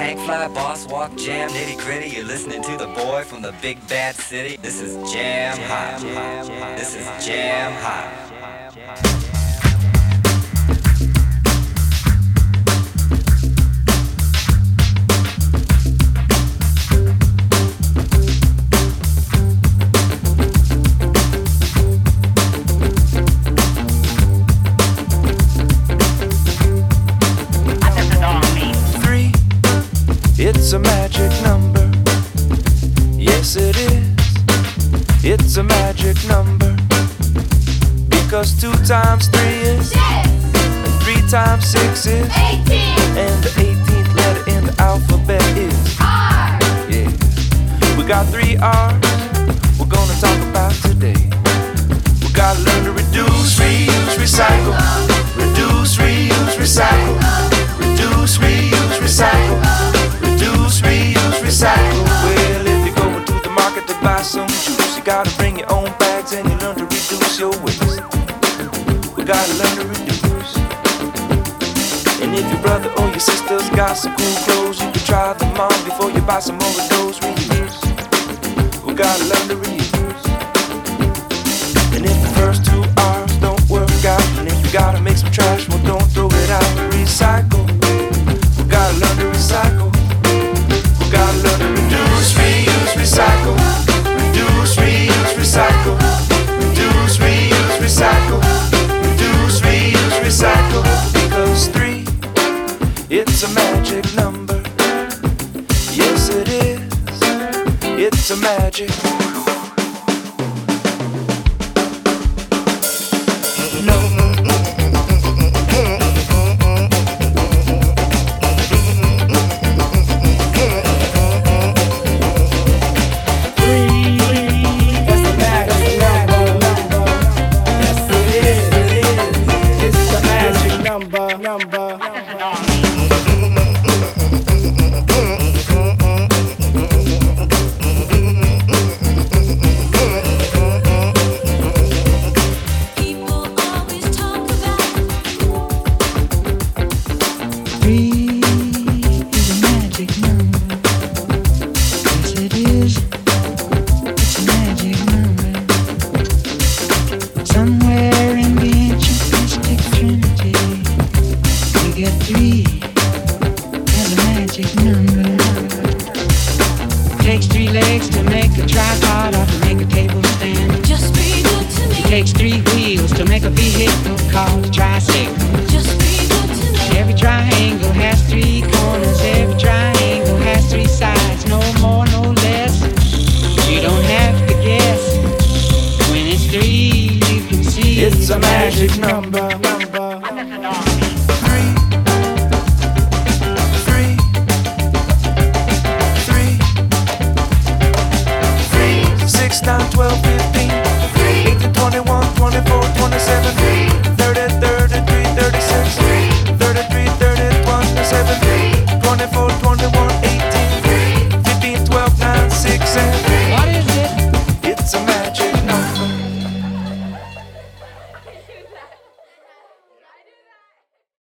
tank fly, boss walk, jam, nitty gritty. You're listening to the boy from the big bad city. This is Jam Hot. This is Jam Hot. It's a magic number. Yes, it is. It's a magic number. Because 2 times 3 is 6. And 3 times 6 is 18. And the 18th letter in the alphabet is R. Yeah. We got 3 R's we're gonna talk about today. We gotta learn to reduce, reuse, recycle. Reduce, reuse, recycle. Reduce, reuse, recycle. Reduce, reuse, recycle. Well, if you go into the market to buy some juice, you gotta bring your own bags and you learn to reduce your waste. We gotta learn to reduce. And if your brother or your sister's got some cool clothes, you can try them on before you buy some more of those. Reuse. We gotta learn to reuse. And if the first 2 R's don't work out, and if you gotta make some trash, well, don't throw it out. Recycle. We gotta learn to recycle. Gotta learn to reduce, reuse, recycle. Reduce, reuse, recycle. Reduce, reuse, recycle. Reduce, reuse, recycle. Because 3, it's a magic number. Yes, it is. It's a magic number. It's a magic number. 6, 9, 12, 15, 8 to 21, 24.